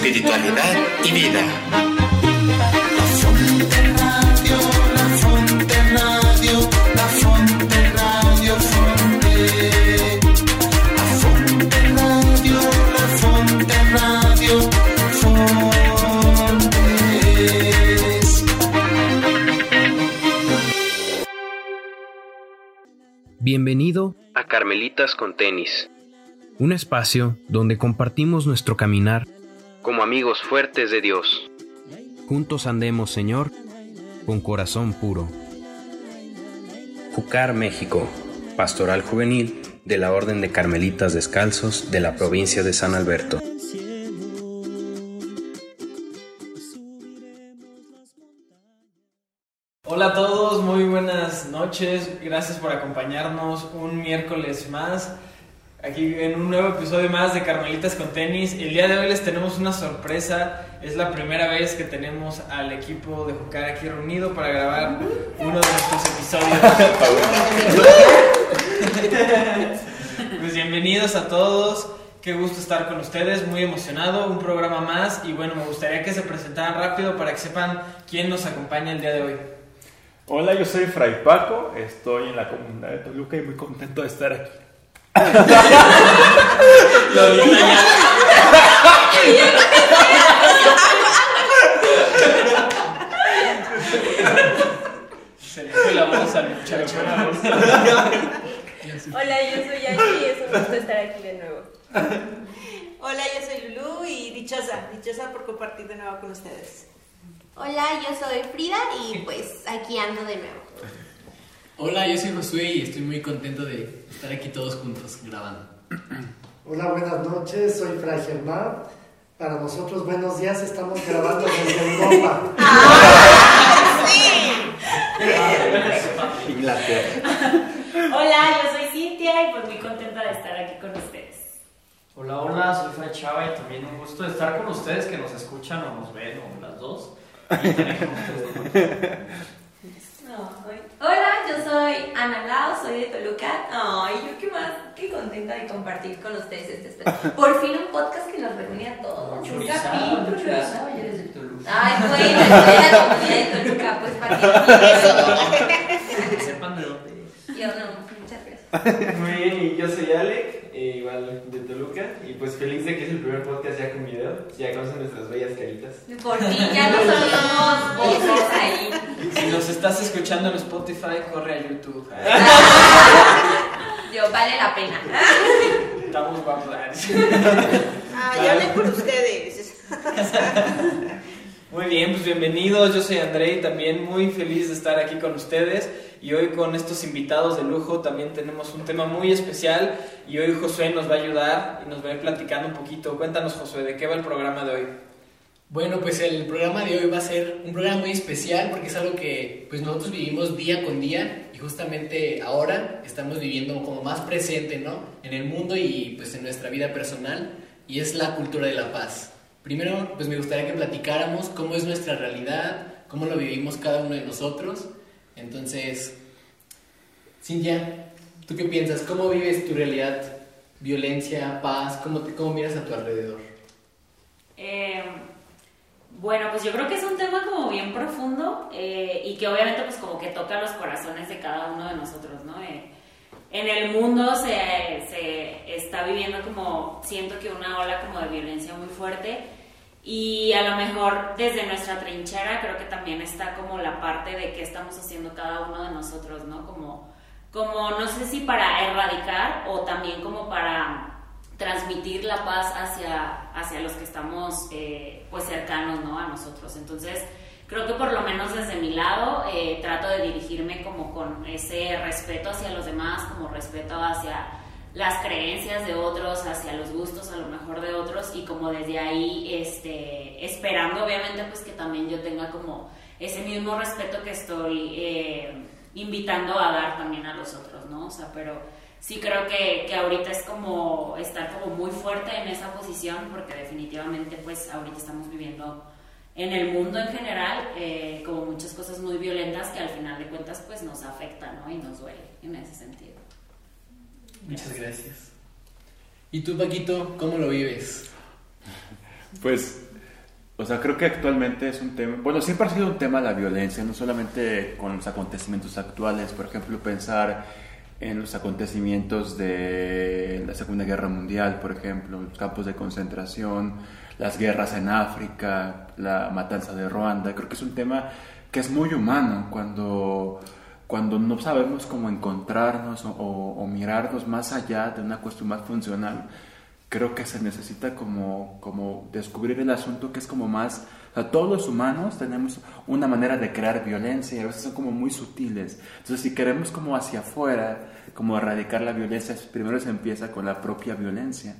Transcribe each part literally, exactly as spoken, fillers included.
espiritualidad y vida. La Fonte Radio, la Fonte Radio, la Fonte Radio, Fonte. La Fonte Radio, la Fonte Radio, Fontes. Bienvenido a Carmelitas con Tenis, un espacio donde compartimos nuestro caminar como amigos fuertes de Dios. Juntos andemos, Señor, con corazón puro. Júcar, México, Pastoral Juvenil de la Orden de Carmelitas Descalzos de la provincia de San Alberto. Hola a todos, muy buenas noches, gracias por acompañarnos un miércoles más, aquí en un nuevo episodio más de Carmelitas con Tenis. El día de hoy les tenemos una sorpresa, es la primera vez que tenemos al equipo de Júcar aquí reunido para grabar uno de nuestros episodios. Pues bienvenidos a todos, qué gusto estar con ustedes, muy emocionado, un programa más y bueno, me gustaría que se presentaran rápido para que sepan quién nos acompaña el día de hoy. Hola, yo soy Fray Paco, estoy en la comunidad de Toluca y muy contento de estar aquí. Se le fue la voz al muchacho. Hola, yo soy Angie y es un gusto estar aquí de nuevo. Hola, yo soy Lulú y dichosa, dichosa por compartir de nuevo con ustedes. Hola, yo soy Frida y pues aquí ando de nuevo. Hola, yo soy Josué y estoy muy contento de estar aquí todos juntos grabando. Hola, buenas noches, soy Fray Germán. Para nosotros buenos días, estamos grabando desde Europa. ¡Ah! ¡Sí! Inglaterra. Hola, yo soy Cintia y pues muy contenta de estar aquí con ustedes. Hola, hola, soy Fray Chava y también un gusto de estar con ustedes que nos escuchan o nos ven o las dos. Y también con ustedes. No, hola, yo soy Ana Lau, soy de Toluca. Ay, yo qué más, qué contenta de compartir con ustedes este espacio. Por fin un podcast que nos reúne a todos. Un capítulo. Churizada, ya eres de Toluca. Ay, bueno, estoy en la comunidad de Toluca, pues para que Que sepan de dónde es. yo no, muchas gracias. Muy bien, y yo soy Alec, eh, igual de Toluca, y pues feliz de que es el primer podcast ya con video, ya conocen nuestras bellas caritas. Por fin, ya no solo somos voces ahí. Si nos estás escuchando en Spotify, corre a YouTube. Yo, vale la pena. Estamos guapos. Ah, ya hablé por ustedes. Muy bien, pues bienvenidos, yo soy Andrei, también muy feliz de estar aquí con ustedes y hoy con estos invitados de lujo también tenemos un tema muy especial y hoy Josué nos va a ayudar y nos va a ir platicando un poquito. Cuéntanos, Josué, ¿de qué va el programa de hoy? Bueno, pues el programa de hoy va a ser un programa muy especial porque es algo que pues nosotros vivimos día con día y justamente ahora estamos viviendo como más presente, ¿no? En el mundo y pues en nuestra vida personal, y es la cultura de la paz. Primero, pues me gustaría que platicáramos cómo es nuestra realidad, cómo lo vivimos cada uno de nosotros. Entonces, Cintia, ¿tú qué piensas? ¿Cómo vives tu realidad? Violencia, paz, ¿cómo, te, cómo miras a tu alrededor? Eh, bueno, pues yo creo que es un tema como bien profundo eh, y que obviamente pues como que toca los corazones de cada uno de nosotros, ¿no? Eh, en el mundo se, se está viviendo como, siento que una ola como de violencia muy fuerte y a lo mejor desde nuestra trinchera creo que también está como la parte de qué estamos haciendo cada uno de nosotros, ¿no? Como, como no sé si para erradicar o también como para transmitir la paz hacia, hacia los que estamos eh, pues cercanos, ¿no? A nosotros. Entonces creo que por lo menos desde mi lado eh, trato de dirigirme como con ese respeto hacia los demás, como respeto hacia las creencias de otros, hacia los gustos a lo mejor de otros y como desde ahí este, esperando obviamente pues que también yo tenga como ese mismo respeto que estoy eh, invitando a dar también a los otros, ¿no? O sea, pero sí creo que, que ahorita es como estar como muy fuerte en esa posición porque definitivamente pues ahorita estamos viviendo en el mundo en general eh, como muchas cosas muy violentas que al final de cuentas pues nos afectan, ¿no? Y nos duele en ese sentido. Muchas gracias. ¿Y tú, Paquito, cómo lo vives? Pues O sea, creo que actualmente es un tema, bueno, siempre ha sido un tema la violencia, no solamente con los acontecimientos actuales, por ejemplo, pensar en los acontecimientos de la Segunda Guerra Mundial, por ejemplo, los campos de concentración, las guerras en África, la matanza de Ruanda. Creo que es un tema que es muy humano cuando, cuando no sabemos cómo encontrarnos o, o, o mirarnos más allá de una cuestión más funcional. Creo que se necesita como, como descubrir el asunto que es como más... O sea, todos los humanos tenemos una manera de crear violencia y a veces son como muy sutiles. Entonces, si queremos como hacia afuera, como erradicar la violencia, primero se empieza con la propia violencia.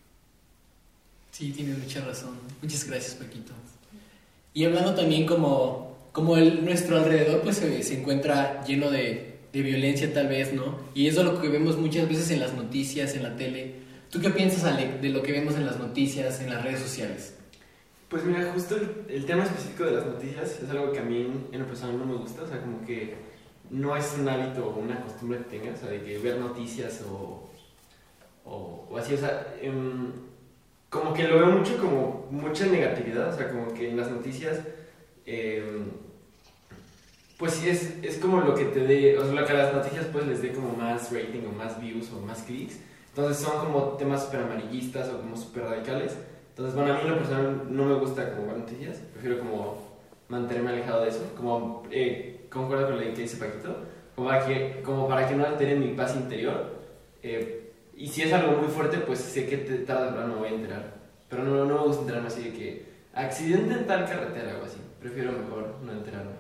Sí, tienes mucha razón. Muchas gracias, Paquito. Y hablando también como, como el, nuestro alrededor pues se, se encuentra lleno de, de violencia tal vez, ¿no? Y eso es lo que vemos muchas veces en las noticias, en la tele. ¿Tú qué piensas, Alec, de lo que vemos en las noticias, en las redes sociales? Pues mira, justo el, el tema específico de las noticias es algo que a mí en, en lo personal no me gusta, o sea, como que no es un hábito o una costumbre que tenga, o sea, de que ver noticias o, o, o así, o sea, em, como que lo veo mucho como mucha negatividad, o sea, como que en las noticias, em, pues sí, es, es como lo que te dé, o sea, lo que a las noticias pues les dé como más rating o más views o más clics. Entonces son como temas súper amarillistas o como súper radicales. Entonces, bueno, a mí en lo personal no me gusta como ver noticias. Prefiero como mantenerme alejado de eso. Como, eh, concuerdo con lo que dice Paquito. Como para que, como para que no altere mi paz interior. Eh, y si es algo muy fuerte, pues sé que te, tarde o temprano me voy a enterar. Pero no, no me gusta enterarme así de que accidente en tal carretera o algo así. Prefiero mejor no enterarme.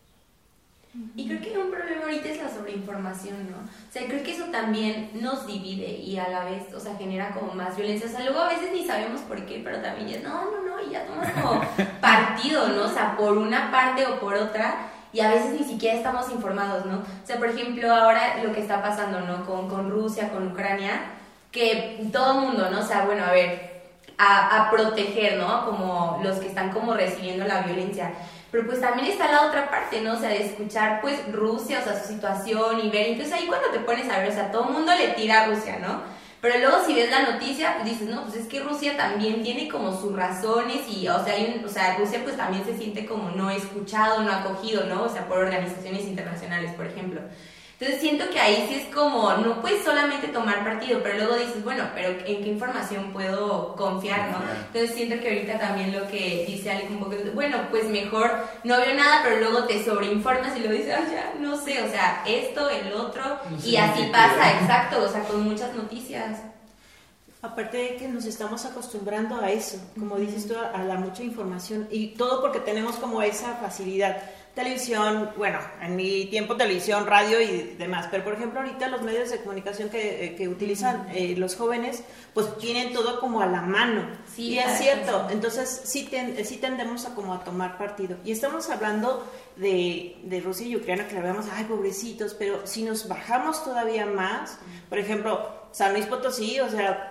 Y creo que un problema ahorita es la sobreinformación, ¿no? O sea, creo que eso también nos divide y a la vez, o sea, genera como más violencia. O sea, luego a veces ni sabemos por qué, pero también ya, no, no, no, y ya tomas como partido, ¿no? O sea, por una parte o por otra, y a veces ni siquiera estamos informados, ¿no? O sea, por ejemplo, ahora lo que está pasando, ¿no? Con, con Rusia, con Ucrania, que todo el mundo, ¿no? O sea, bueno, a ver, a, a proteger, ¿no? Como los que están como recibiendo la violencia. Pero pues también está la otra parte, ¿no? O sea, de escuchar pues Rusia, o sea, su situación y ver, entonces ahí cuando te pones a ver, o sea, todo el mundo le tira a Rusia, ¿no? Pero luego si ves la noticia, pues dices, no, pues es que Rusia también tiene como sus razones y, o sea, hay un, o sea, Rusia pues también se siente como no escuchado, no acogido, ¿no? O sea, por organizaciones internacionales, por ejemplo. Entonces siento que ahí sí es como, no puedes solamente tomar partido, pero luego dices, bueno, pero ¿en qué información puedo confiar, no? Entonces siento que ahorita también lo que dice alguien un poco, bueno, pues mejor no veo nada, pero luego te sobreinformas y luego dices, ah, ya, no sé, o sea, esto, el otro, no sé, y así pasa, exacto, o sea, con muchas noticias. Aparte de que nos estamos acostumbrando a eso, como dices tú, a la mucha información, y todo porque tenemos como esa facilidad. Televisión, bueno, en mi tiempo televisión, radio y demás, pero por ejemplo ahorita los medios de comunicación que, que utilizan eh, los jóvenes, pues tienen todo como a la mano, sí, y es cierto, entonces sí, ten, sí tendemos a como a tomar partido, y estamos hablando de, de Rusia y Ucrania, que la vemos, ay, pobrecitos, pero si nos bajamos todavía más, por ejemplo, San Luis Potosí, o sea,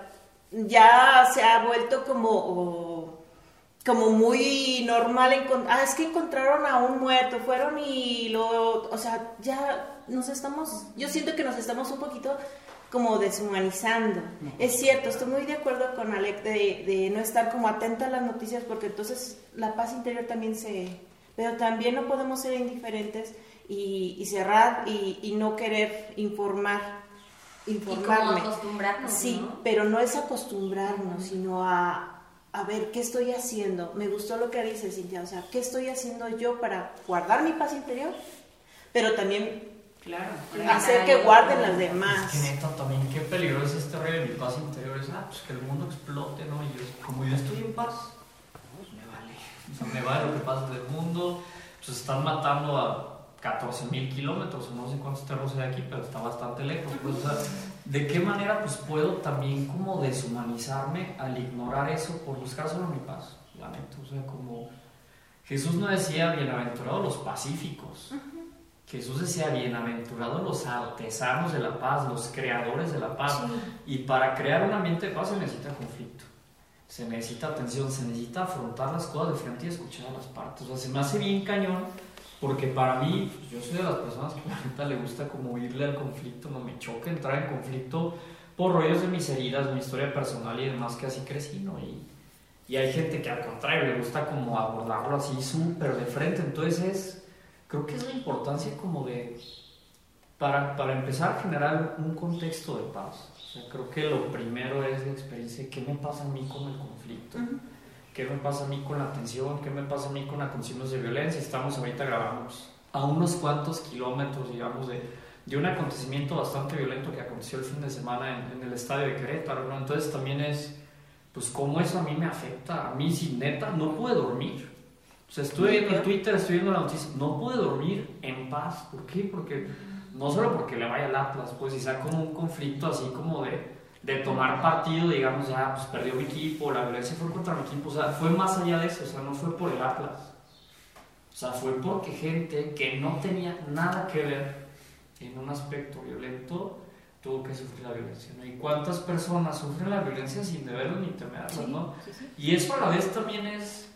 ya se ha vuelto como... O, como muy normal, encont- ah, es que encontraron a un muerto, fueron y lo, o sea, ya nos estamos, yo siento que nos estamos un poquito como deshumanizando. Uh-huh. Es cierto, estoy muy de acuerdo con Alec de, de no estar como atenta a las noticias, porque entonces la paz interior también se, pero también no podemos ser indiferentes y, y cerrar y, y no querer informar. Informarme. Y como acostumbrarnos, sí, ¿no? pero no es acostumbrarnos, sino a a ver, ¿qué estoy haciendo? Me gustó lo que dice Cintia, o sea, ¿qué estoy haciendo yo para guardar mi paz interior? Pero también, claro, hacer que guarden las demás. Es que neta, también qué peligro es este rollo de mi paz interior, es, ah, pues que el mundo explote, ¿no? Y yo, como yo estoy en paz, pues me vale. O sea, me vale lo que pasa del mundo, pues están matando a catorce mil kilómetros, no sé cuántos terros hay aquí, pero está bastante lejos, pues, o sea, ¿de qué manera pues puedo también como deshumanizarme al ignorar eso por buscar solo mi paz? La neta, o sea, como Jesús no decía bienaventurados los pacíficos, uh-huh. Jesús decía bienaventurados los artesanos de la paz, los creadores de la paz, sí. Y para crear un ambiente de paz se necesita conflicto, se necesita atención, se necesita afrontar las cosas de frente y escuchar a las partes, o sea, se me hace bien cañón. Porque para mí, pues yo soy de las personas que a la neta le gusta como irle al conflicto, no me choca entrar en conflicto por rollos de mis heridas, mi historia personal y demás, que así crecí, ¿no? Y, Y hay gente que al contrario le gusta como abordarlo así súper de frente. Entonces es, creo que es la importancia como de, para, para empezar a generar un contexto de paz. O sea, creo que lo primero es la experiencia de qué me pasa a mí con el conflicto. Uh-huh. ¿Qué me pasa a mí con la tensión? ¿Qué me pasa a mí con acontecimientos de violencia? Estamos ahorita grabando a unos cuantos kilómetros, digamos, de, de un acontecimiento bastante violento que aconteció el fin de semana en, en el estadio de Querétaro, ¿no? Entonces también es, pues, cómo eso a mí me afecta. A mí, sin neta, no pude dormir. O sea, estuve viendo el Twitter, estuve viendo la noticia, no pude dormir en paz. ¿Por qué? Porque, no solo porque le vaya al Atlas, pues, y sea como un conflicto así como de... de tomar partido, digamos, ya, pues perdió mi equipo, la violencia fue contra mi equipo, o sea, fue más allá de eso, o sea, no fue por el Atlas, o sea, fue porque gente que no tenía nada que ver en un aspecto violento tuvo que sufrir la violencia, ¿no? ¿Y cuántas personas sufren la violencia sin deberlo ni temerlo, sí, ¿no? Sí, sí. Y eso a la vez también es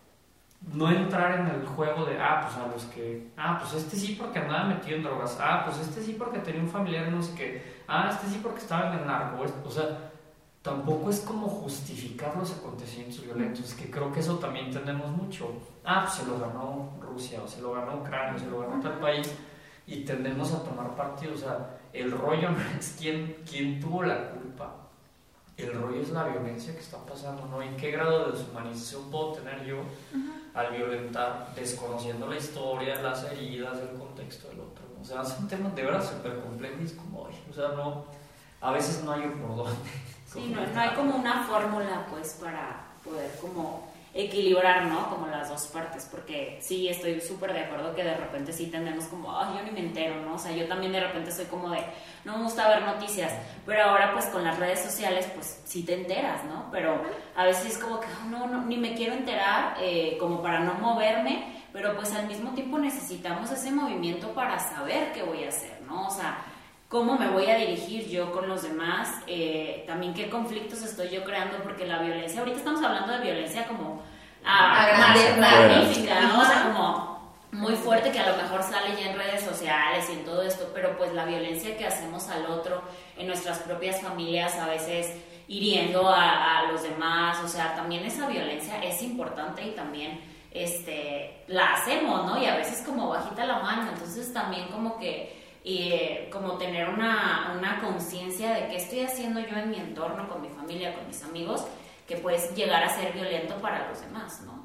no entrar en el juego de, ah, pues a los que, ah, pues este sí porque andaba metido en drogas, ah, pues este sí porque tenía un familiar no sé qué, ah, este sí porque estaba en el narco, o sea, tampoco es como justificar los acontecimientos violentos, que creo que eso también tenemos mucho, ah, pues se lo ganó Rusia, o se lo ganó Ucrania, o se lo ganó tal país, y tendemos a tomar partido, o sea, el rollo no es quién, quién tuvo la culpa, el rollo es la violencia que está pasando, ¿no? ¿En qué grado de deshumanización puedo tener yo uh-huh. al violentar, desconociendo la historia, las heridas, el contexto del otro? O sea, son temas de verdad súper complejos, como, o sea, no, a veces no hay por dónde. Sí, no, no hay como una fórmula, pues, para poder como equilibrar, ¿no? Como las dos partes, porque sí, estoy súper de acuerdo que de repente sí tendemos como, ay, yo ni me entero, ¿no? O sea, yo también de repente soy como de, no me gusta ver noticias, pero ahora pues con las redes sociales, pues sí te enteras, ¿no? Pero a veces es como que, oh, no, no, ni me quiero enterar, eh, como para no moverme, pero pues al mismo tiempo necesitamos ese movimiento para saber qué voy a hacer, ¿no? O sea, cómo me voy a dirigir yo con los demás, eh, también qué conflictos estoy yo creando, porque la violencia, ahorita estamos hablando de violencia como ah, más magnífica, ¿no? O sea, como muy fuerte, que a lo mejor sale ya en redes sociales y en todo esto, pero pues la violencia que hacemos al otro en nuestras propias familias, a veces hiriendo a, a los demás, o sea, también esa violencia es importante y también este, la hacemos, ¿no? Y a veces como bajita la mano, entonces también como que y eh, como tener una, una conciencia de qué estoy haciendo yo en mi entorno, con mi familia, con mis amigos, que puedes llegar a ser violento para los demás, ¿no?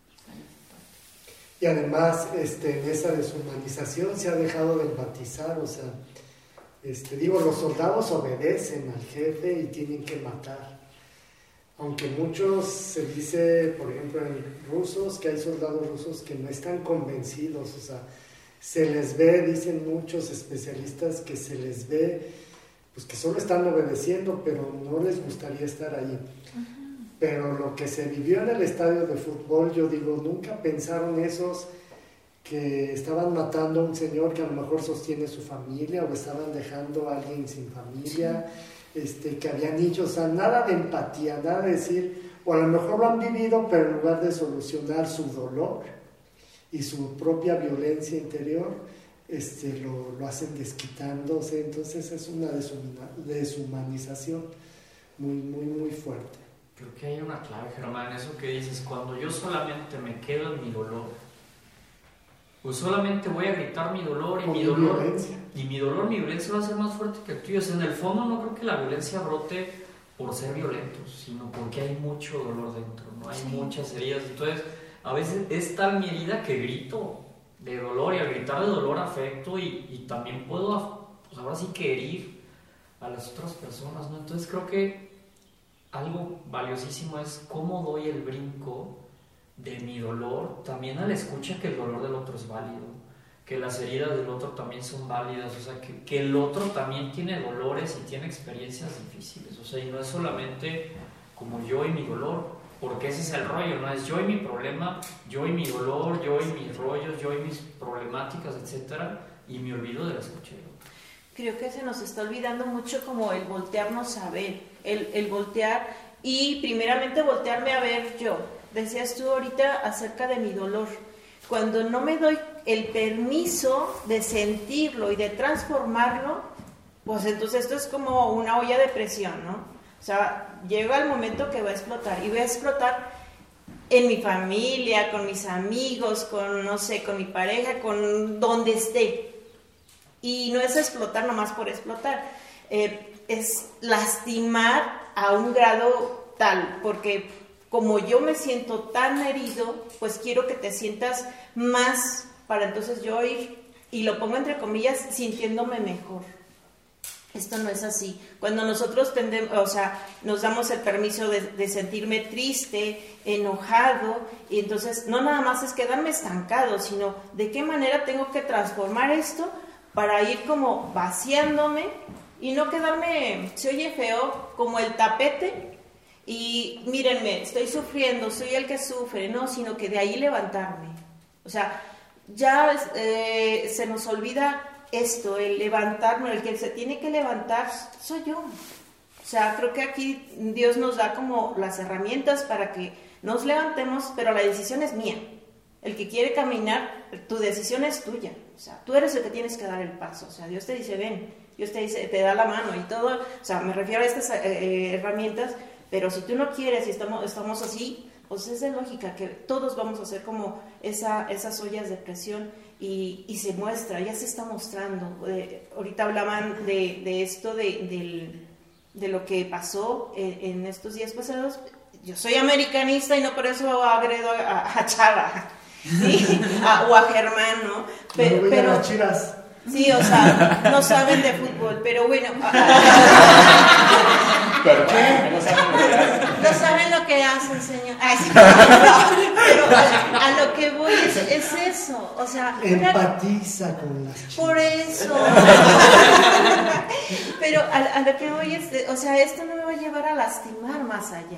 Y además, este, en esa deshumanización se ha dejado de empatizar, o sea, este, digo, los soldados obedecen al jefe y tienen que matar. Aunque muchos se dice, por ejemplo, en rusos, que hay soldados rusos que no están convencidos, o sea, se les ve, dicen muchos especialistas, que se les ve, pues que solo están obedeciendo, pero no les gustaría estar ahí. Uh-huh. Pero lo que se vivió en el estadio de fútbol, yo digo, nunca pensaron esos que estaban matando a un señor que a lo mejor sostiene su familia, o estaban dejando a alguien sin familia, sí. este, que habían dicho, o sea, nada de empatía, nada de decir, o a lo mejor lo han vivido, pero en lugar de solucionar su dolor y su propia violencia interior, este, lo, lo hacen desquitándose. Entonces es una deshumanización muy, muy, muy fuerte. Creo que hay una clave, Germán, eso que dices, cuando yo solamente me quedo en mi dolor, pues solamente voy a gritar mi dolor y mi, mi dolor, violencia. y mi dolor, mi violencia va a ser más fuerte que el tuyo. O sea, en el fondo no creo que la violencia brote por ser violentos, sino porque hay mucho dolor dentro, ¿no? Hay sí. muchas heridas, entonces a veces es tal mi herida que grito de dolor, y al gritar de dolor afecto y, y también puedo, pues ahora sí que herir a las otras personas, ¿no? Entonces creo que algo valiosísimo es cómo doy el brinco de mi dolor también a la escucha que el dolor del otro es válido, que las heridas del otro también son válidas, o sea, que, que el otro también tiene dolores y tiene experiencias difíciles, o sea, y no es solamente como yo y mi dolor, porque ese es el rollo, ¿no? Es yo y mi problema, yo y mi dolor, yo y mis rollos, yo y mis problemáticas, etcétera, y me olvido de la escucha. Creo que se nos está olvidando mucho como el voltearnos a ver, el, el voltear y primeramente voltearme a ver yo. Decías tú ahorita acerca de mi dolor. Cuando no me doy el permiso de sentirlo y de transformarlo, pues entonces esto es como una olla de presión, ¿no? O sea, llega el momento que va a explotar y va a explotar en mi familia, con mis amigos, con, no sé, con mi pareja, con donde esté. Y no es explotar nomás por explotar, eh, es lastimar a un grado tal, porque como yo me siento tan herido, pues quiero que te sientas más, para entonces yo ir, y lo pongo entre comillas, sintiéndome mejor. Esto no es así. Cuando nosotros tendemos, o sea, nos damos el permiso de, de sentirme triste, enojado, y entonces no nada más es quedarme estancado, sino de qué manera tengo que transformar esto para ir como vaciándome y no quedarme, se oye feo, como el tapete, y mírenme, estoy sufriendo, soy el que sufre, no, sino que de ahí levantarme. O sea, ya eh, se nos olvida esto, el levantarnos, el que se tiene que levantar soy yo. O sea, creo que aquí Dios nos da como las herramientas para que nos levantemos, pero la decisión es mía. El que quiere caminar, tu decisión es tuya. O sea, tú eres el que tienes que dar el paso. O sea, Dios te dice, ven, Dios te dice, te da la mano y todo. O sea, me refiero a estas eh, herramientas, pero si tú no quieres y estamos, estamos así, pues es de lógica que todos vamos a hacer como esa, esas ollas de presión y, y se muestra, ya se está mostrando. Eh, ahorita hablaban de, de esto, de, de, de lo que pasó en, en estos días pasados. Yo soy americanista y no por eso agredo a, a Chava, ¿sí? a, o a Germán, ¿no? Pero, no pero a las Chivas. Sí, o sea, no saben de fútbol, pero bueno. Pero bueno, no saben lo que hacen. No saben lo que hacen, señor. Ay, sí, no, pero a, a lo que voy es, es eso, o sea... Empatiza con las chivas. Por eso. Pero a, a lo que voy es, o sea, esto no me va a llevar a lastimar más allá.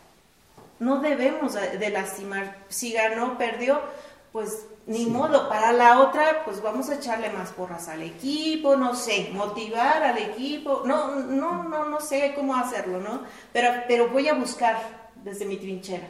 No debemos de lastimar. Si ganó, perdió, pues ni sí. modo. Para la otra, pues vamos a echarle más porras al equipo, no sé, motivar al equipo. No, no, no, no sé cómo hacerlo, ¿no? Pero, pero voy a buscar desde mi trinchera.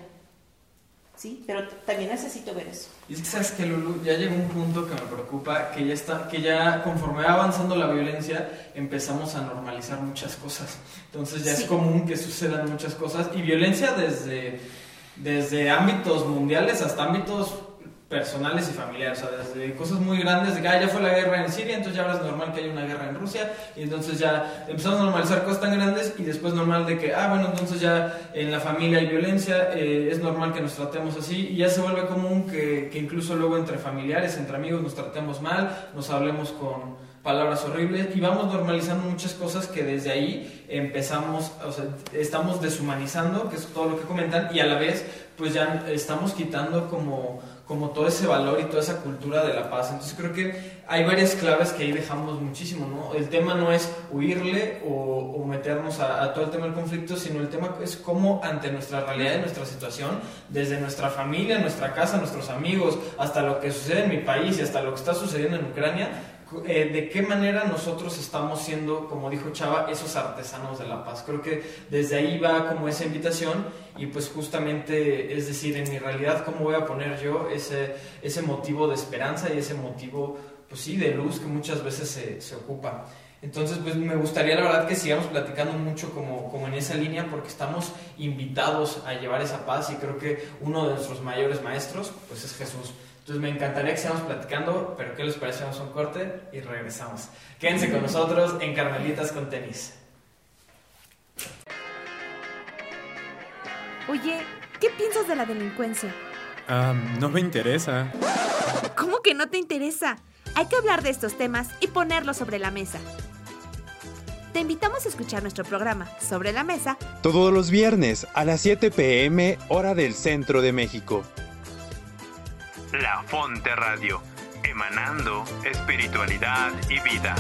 Sí, pero t- también necesito ver eso. Y es que sabes que, Lulu, ya llegó un punto que me preocupa, que ya está, que ya conforme va avanzando la violencia empezamos a normalizar muchas cosas. Entonces ya sí. es común que sucedan muchas cosas y violencia desde, desde ámbitos mundiales hasta ámbitos personales y familiares, o sea, desde cosas muy grandes, de que ah, ya fue la guerra en Siria, entonces ya ahora es normal que haya una guerra en Rusia, y entonces ya empezamos a normalizar cosas tan grandes, y después normal de que, ah, bueno, entonces ya en la familia hay violencia, eh, es normal que nos tratemos así, y ya se vuelve común que, que incluso luego entre familiares, entre amigos nos tratemos mal, nos hablemos con palabras horribles, y vamos normalizando muchas cosas que desde ahí empezamos, o sea, estamos deshumanizando, que es todo lo que comentan, y a la vez, pues ya estamos quitando como... como todo ese valor y toda esa cultura de la paz. Entonces creo que hay varias claves que ahí dejamos muchísimo, ¿no? El tema no es huirle o, o meternos a, a todo el tema del conflicto, sino el tema es cómo ante nuestra realidad y nuestra situación, desde nuestra familia, nuestra casa, nuestros amigos, hasta lo que sucede en mi país y hasta lo que está sucediendo en Ucrania, eh, de qué manera nosotros estamos siendo, como dijo Chava, esos artesanos de la paz. Creo que desde ahí va como esa invitación y pues justamente, es decir, en mi realidad, ¿cómo voy a poner yo ese, ese motivo de esperanza y ese motivo, pues sí, de luz que muchas veces se, se ocupa? Entonces, pues me gustaría la verdad que sigamos platicando mucho como, como en esa línea, porque estamos invitados a llevar esa paz y creo que uno de nuestros mayores maestros, pues es Jesús. Entonces me encantaría que sigamos platicando, pero ¿qué les parece? Vamos a un corte y regresamos. Quédense con nosotros en Carmelitas con Tenis. Oye, ¿qué piensas de la delincuencia? Um, no me interesa. ¿Cómo que no te interesa? Hay que hablar de estos temas y ponerlos sobre la mesa. Te invitamos a escuchar nuestro programa Sobre la Mesa todos los viernes a las siete pm hora del centro de México. La Fonte Radio, emanando espiritualidad y vida.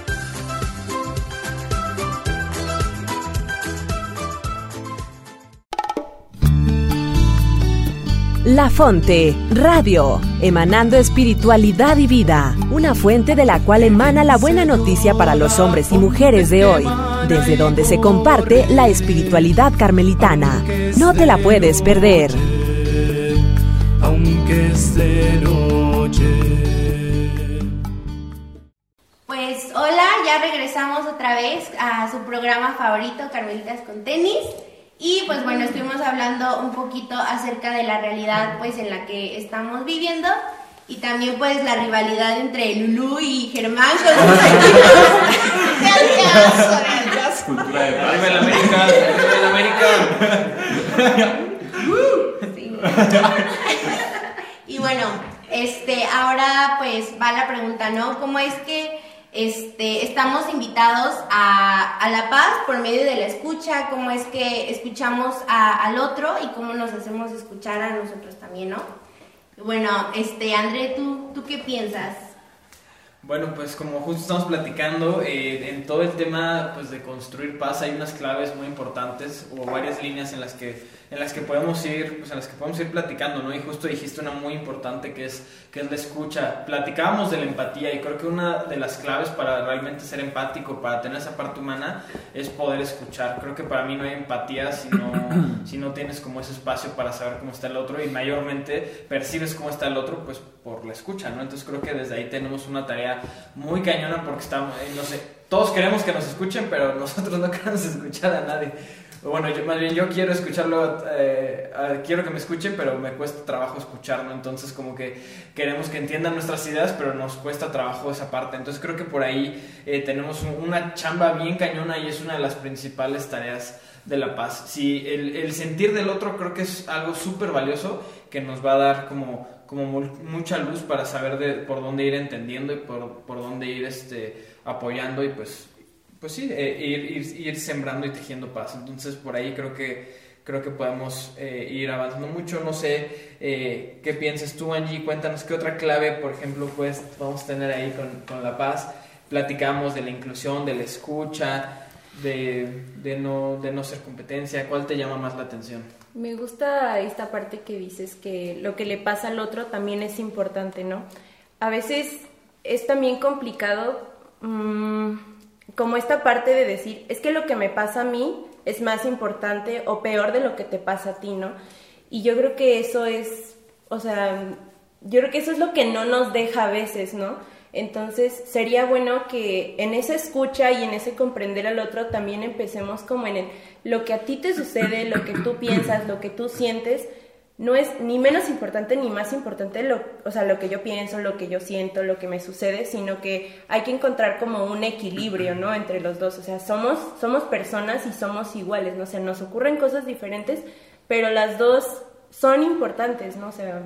La Fonte Radio, emanando espiritualidad y vida, una fuente de la cual emana la buena noticia para los hombres y mujeres de hoy, desde donde se comparte la espiritualidad carmelitana. No te la puedes perder. Aunque es de noche. Pues hola, ya regresamos otra vez a su programa favorito, Carmelitas con Tenis. Y pues bueno, estuvimos hablando un poquito acerca de la realidad pues en la que estamos viviendo y también pues la rivalidad entre Lulú y Germán con sus equipos. Cultura de paz. Arriba el América, arriba el América. Sí. Y bueno, este, ahora pues va la pregunta, ¿no? ¿Cómo es que Este, estamos invitados a, a la paz por medio de la escucha? ¿Cómo es que escuchamos a, al otro y cómo nos hacemos escuchar a nosotros también, no? Bueno, este, André, ¿tú, tú qué piensas? Bueno, pues como justo estamos platicando, eh, en todo el tema pues, de construir paz hay unas claves muy importantes o varias líneas en las que en las que podemos ir, pues en las que podemos ir platicando, ¿no? Y justo dijiste una muy importante que es que es la escucha. Platicábamos de la empatía y creo que una de las claves para realmente ser empático, para tener esa parte humana, es poder escuchar. Creo que para mí no hay empatía si no, si no tienes como ese espacio para saber cómo está el otro y mayormente percibes cómo está el otro, pues por la escucha, ¿no? Entonces creo que desde ahí tenemos una tarea muy cañona porque estamos, eh, no sé, todos queremos que nos escuchen, pero nosotros no queremos escuchar a nadie. Bueno, yo, más bien yo quiero escucharlo, eh, uh, quiero que me escuchen, pero me cuesta trabajo escucharlo, entonces como que queremos que entiendan nuestras ideas, pero nos cuesta trabajo esa parte, entonces creo que por ahí eh, tenemos una chamba bien cañona y es una de las principales tareas de la paz. Sí, el, el sentir del otro creo que es algo súper valioso que nos va a dar como, como mucha luz para saber de, por dónde ir entendiendo y por, por dónde ir este, apoyando y pues... Pues sí, eh, ir, ir, ir sembrando y tejiendo paz. Entonces por ahí creo que creo que podemos eh, ir avanzando mucho. No sé eh, qué piensas tú, Angie. Cuéntanos qué otra clave, por ejemplo, pues vamos a tener ahí con, con la paz. Platicamos de la inclusión, de la escucha, de, de, no, de no ser competencia. ¿Cuál te llama más la atención? Me gusta esta parte que dices, que lo que le pasa al otro también es importante, ¿no? A veces es también complicado... Mmm, como esta parte de decir, es que lo que me pasa a mí es más importante o peor de lo que te pasa a ti, ¿no? Y yo creo que eso es, o sea, yo creo que eso es lo que no nos deja a veces, ¿no? Entonces sería bueno que en esa escucha y en ese comprender al otro también empecemos como en el, lo que a ti te sucede, lo que tú piensas, lo que tú sientes, no es ni menos importante ni más importante lo, o sea, lo que yo pienso, lo que yo siento, lo que me sucede, sino que hay que encontrar como un equilibrio, ¿no? Entre los dos, o sea, somos, somos personas y somos iguales, ¿no? O sea, nos ocurren cosas diferentes, pero las dos son importantes, ¿no? O sea,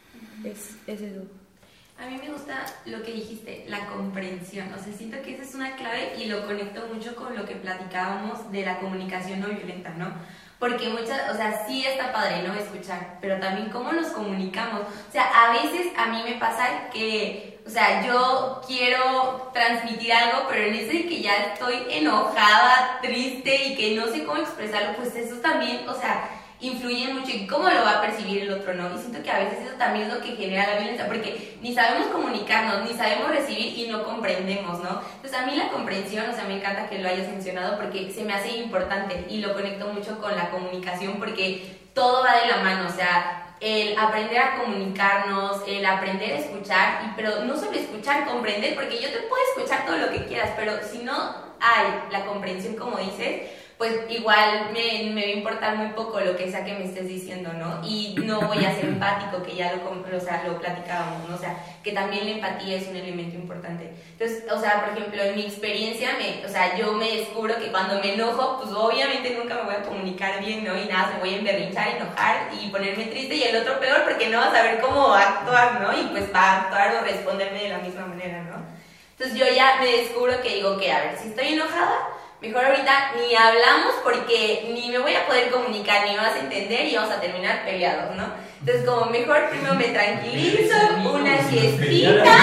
es, es eso. A mí me gusta lo que dijiste, la comprensión, o sea, siento que esa es una clave y lo conecto mucho con lo que platicábamos de la comunicación no violenta, ¿no? Porque muchas, o sea, sí está padre, ¿no? Escuchar, pero también cómo nos comunicamos. O sea, a veces a mí me pasa que, o sea, yo quiero transmitir algo, pero en ese de que ya estoy enojada, triste y que no sé cómo expresarlo, pues eso también, o sea, influye mucho en cómo lo va a percibir el otro, ¿no? Y siento que a veces eso también es lo que genera la violencia, porque ni sabemos comunicarnos, ni sabemos recibir y no comprendemos, ¿no? Entonces a mí la comprensión, o sea, me encanta que lo hayas mencionado porque se me hace importante y lo conecto mucho con la comunicación porque todo va de la mano, o sea, el aprender a comunicarnos, el aprender a escuchar, y, pero no solo escuchar, comprender, porque yo te puedo escuchar todo lo que quieras, pero si no hay la comprensión, como dices, pues igual me, me va a importar muy poco lo que sea que me estés diciendo, ¿no? Y no voy a ser empático, que ya lo, o sea, lo platicábamos, ¿no? O sea, que también la empatía es un elemento importante. Entonces, o sea, por ejemplo, en mi experiencia, me, o sea, yo me descubro que cuando me enojo, pues obviamente nunca me voy a comunicar bien, ¿no? Y nada, me voy a emberrinchar, enojar y ponerme triste, y el otro peor porque no va a saber cómo actuar, ¿no? Y pues va a actuar o responderme de la misma manera, ¿no? Entonces yo ya me descubro que digo que, a ver, si estoy enojada, mejor ahorita ni hablamos porque ni me voy a poder comunicar, ni me vas a entender y vamos a terminar peleados, ¿no? Entonces, como mejor primero me tranquilizo, una siestita,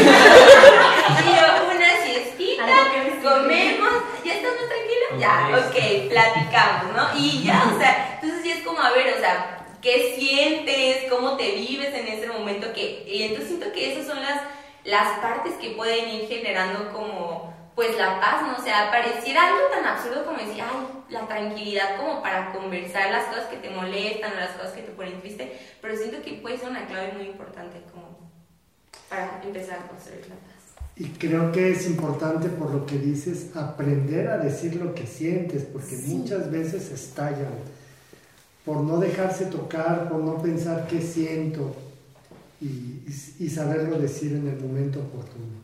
una siestita, comemos, ¿ya estás más tranquilo? Ya, ok, platicamos, ¿no? Y ya, o sea, entonces sí es como, a ver, o sea, ¿qué sientes? ¿Cómo te vives en ese momento? Que, y entonces siento que esas son las, las partes que pueden ir generando como... pues la paz, ¿no? O sea, pareciera algo tan absurdo como decir, ay, la tranquilidad como para conversar las cosas que te molestan o las cosas que te ponen triste, pero siento que puede ser una clave muy importante como para empezar a construir la paz. Y creo que es importante, por lo que dices, aprender a decir lo que sientes, porque sí. Muchas veces estallan. por no dejarse tocar, por no pensar qué siento y, y, y saberlo decir en el momento oportuno.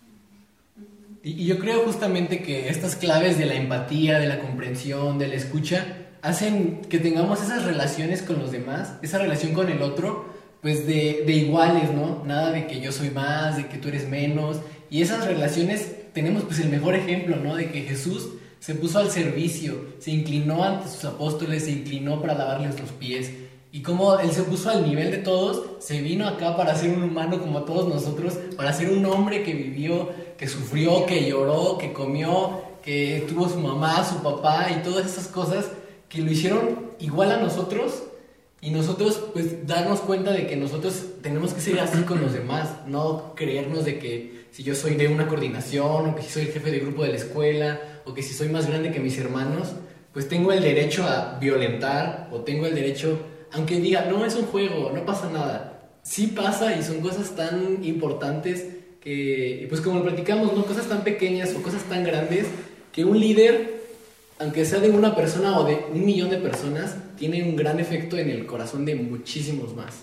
Y, y yo creo justamente que estas claves de la empatía, de la comprensión, de la escucha, hacen que tengamos esas relaciones con los demás, esa relación con el otro, pues de, de iguales, ¿no? Nada de que yo soy más, de que tú eres menos. Y esas relaciones tenemos pues el mejor ejemplo, ¿no? De que Jesús se puso al servicio, se inclinó ante sus apóstoles, se inclinó para lavarles los pies. Y como Él se puso al nivel de todos, se vino acá para ser un humano como todos nosotros, para ser un hombre que vivió, que sufrió, que lloró, que comió, que tuvo su mamá, su papá y todas esas cosas que lo hicieron igual a nosotros. Y nosotros pues darnos cuenta de que nosotros tenemos que ser así con los demás, no creernos de que si yo soy de una coordinación o que si soy el jefe de grupo de la escuela o que si soy más grande que mis hermanos, pues tengo el derecho a violentar o tengo el derecho, aunque diga, no, es un juego, no pasa nada. Sí pasa y son cosas tan importantes que, pues como lo platicamos, ¿no? Cosas tan pequeñas o cosas tan grandes que un líder, aunque sea de una persona o de un millón de personas, tiene un gran efecto en el corazón de muchísimos más.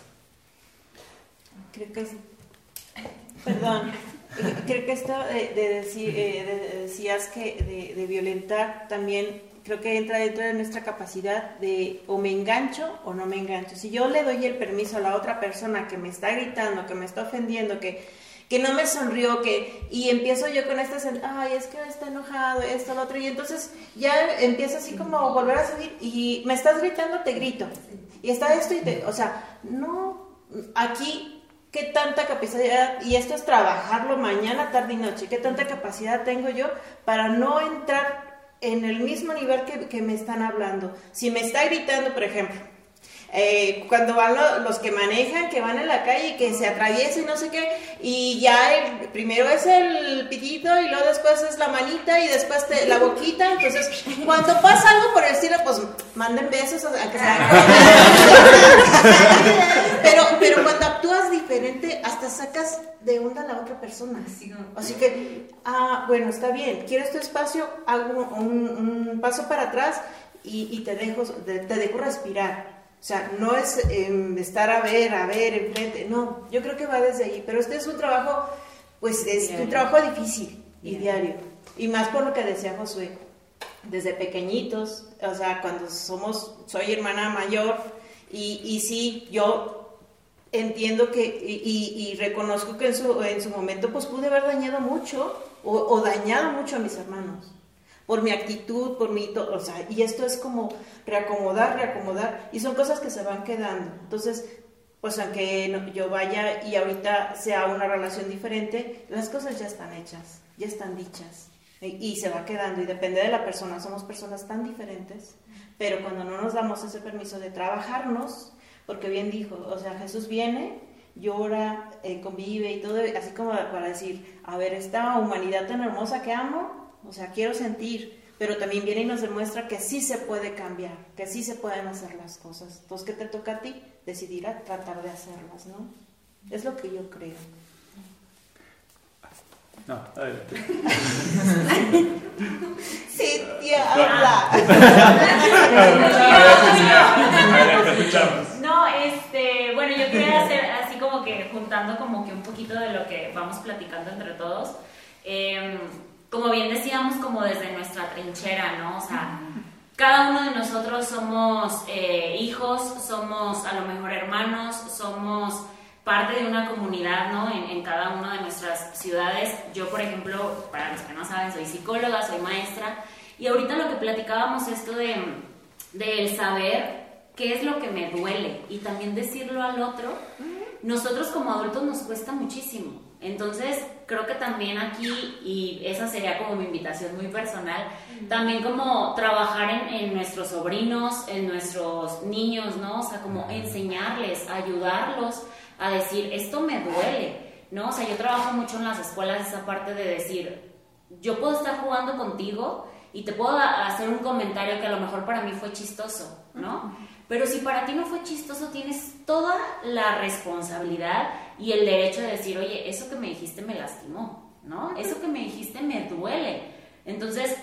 Creo que es... Perdón. Creo que esto de, de decir, eh, de, decías que de, de violentar también creo que entra dentro de nuestra capacidad de o me engancho o no me engancho. Si yo le doy el permiso a la otra persona que me está gritando, que me está ofendiendo, que, que no me sonrió, que y empiezo yo con esta, ay, es que está enojado, esto, lo otro, y entonces ya empiezo así como a volver a subir y me estás gritando, te grito. Y está esto y te, o sea, no, aquí... ¿Qué tanta capacidad, y esto es trabajarlo mañana, tarde y noche, qué tanta capacidad tengo yo para no entrar en el mismo nivel que, que me están hablando? Si me está gritando, por ejemplo, eh, cuando van lo, los que manejan, que van en la calle y que se atraviesan y no sé qué, y ya el, primero es el pitito y luego después es la manita y después te, la boquita, entonces cuando pasa algo por el estilo, pues manden besos a que se hagan. pero, pero cuando actúas diferente, hasta sacas de onda a la otra persona. Así que, ah, bueno, está bien, quieres tu espacio, hago un, un paso para atrás y, y te dejo, te, te dejo respirar. O sea, no es eh, estar a ver, a ver, enfrente, no, yo creo que va desde ahí, pero este es un trabajo, pues es diario. Un trabajo difícil y diario. diario, y más por lo que decía Josué, desde pequeñitos, o sea, cuando somos, soy hermana mayor, y, y sí, yo entiendo que, y, y, y reconozco que en su, en su momento, pues pude haber dañado mucho, o, o dañado mucho a mis hermanos, por mi actitud, por mi... O sea, y esto es como reacomodar, reacomodar, y son cosas que se van quedando. Entonces, pues aunque no, yo vaya y ahorita sea una relación diferente, las cosas ya están hechas, ya están dichas, y, y se va quedando, y depende de la persona, somos personas tan diferentes, pero cuando no nos damos ese permiso de trabajarnos, porque bien dijo, o sea, Jesús viene, llora, eh, convive y todo, así como para decir, a ver, esta humanidad tan hermosa que amo, o sea, quiero sentir, pero también viene y nos demuestra que sí se puede cambiar, que sí se pueden hacer las cosas. Entonces, ¿qué te toca a ti? Decidir a tratar de hacerlas, ¿no? Es lo que yo creo. No, adelante. Sí, tía, habla. No, este, bueno, yo quería hacer así como que juntando como que un poquito de lo que vamos platicando entre todos. Eh, como bien decíamos, como desde nuestra trinchera, ¿no? O sea, cada uno de nosotros somos eh, hijos, somos a lo mejor hermanos, somos parte de una comunidad, ¿no? En, en cada una de nuestras ciudades. Yo, por ejemplo, para los que no saben, soy psicóloga, soy maestra, y ahorita lo que platicábamos esto de, de el saber qué es lo que me duele y también decirlo al otro, nosotros como adultos nos cuesta muchísimo. Entonces, creo que también aquí, y esa sería como mi invitación muy personal, también como trabajar en, en nuestros sobrinos, en nuestros niños, ¿no? O sea, como enseñarles, ayudarlos a decir, esto me duele, ¿no? O sea, yo trabajo mucho en las escuelas esa parte de decir, yo puedo estar jugando contigo y te puedo hacer un comentario que a lo mejor para mí fue chistoso, ¿no? Pero si para ti no fue chistoso, tienes toda la responsabilidad y el derecho de decir, oye, eso que me dijiste me lastimó, ¿no? Eso que me dijiste me duele. Entonces,